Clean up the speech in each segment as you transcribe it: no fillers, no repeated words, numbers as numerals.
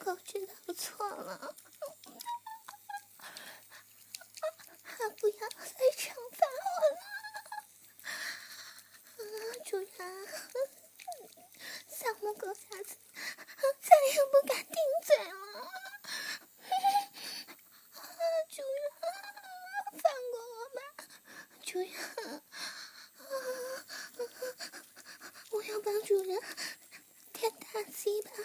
我知道错了，不要再惩罚我了。主人，小母狗下次再也不敢顶嘴了。主人，放过我吧，主人。我要帮主人舔大鸡巴。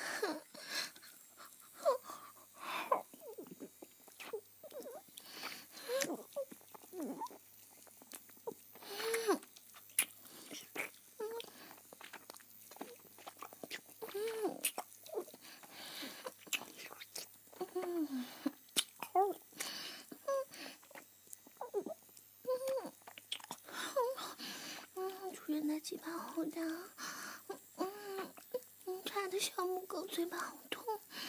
主人的鸡巴好大，插的小母狗嘴巴好痛。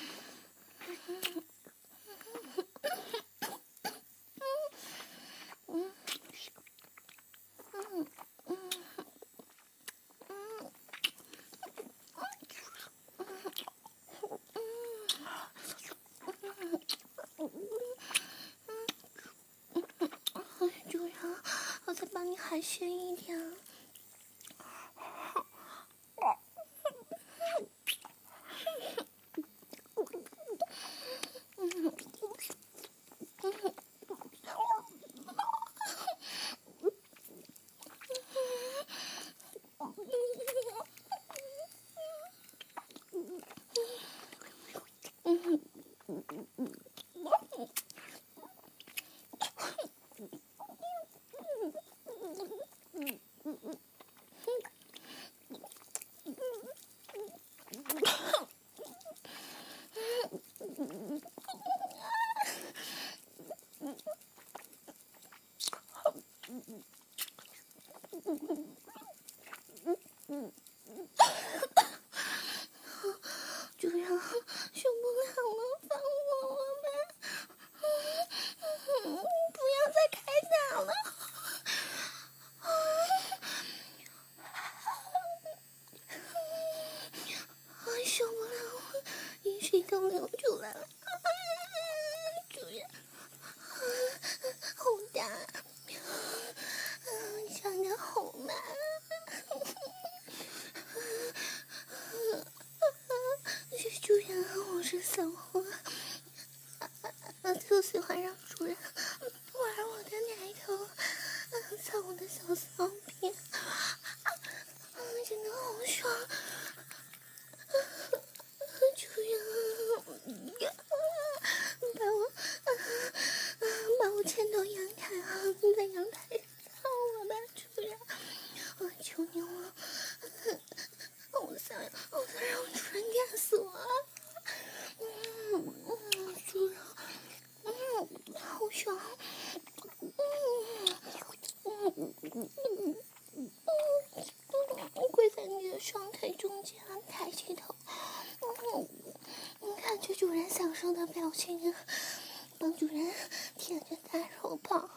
主人，我再帮你海鲜一点。主人，受不了了，放过我吧！不要再开打了！受不了了，饮水都流出来了。主人，好大，长得好慢。主人，我是小花，就喜欢让主人玩我的奶头，操我的小骚逼，真的好爽。主人，把我牵到阳台啊！你在阳台操我吧，主人，我求你了，我想让主人干死我。主人，好爽。跪在你的双腿中间，抬起头。你看这主人享受的表情，帮主人舔着大肉棒。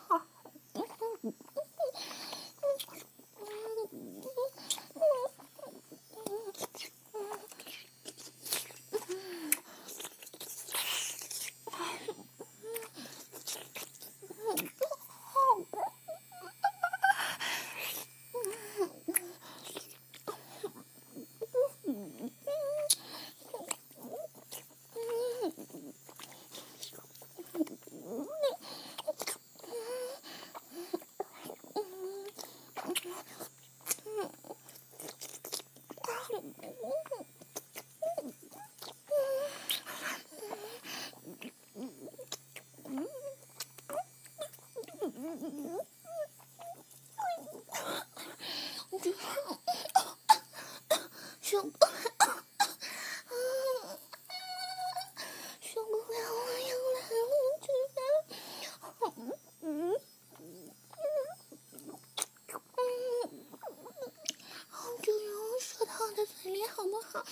受不了，受不了，我要来了，主人。主人，舌头的嘴里好不好？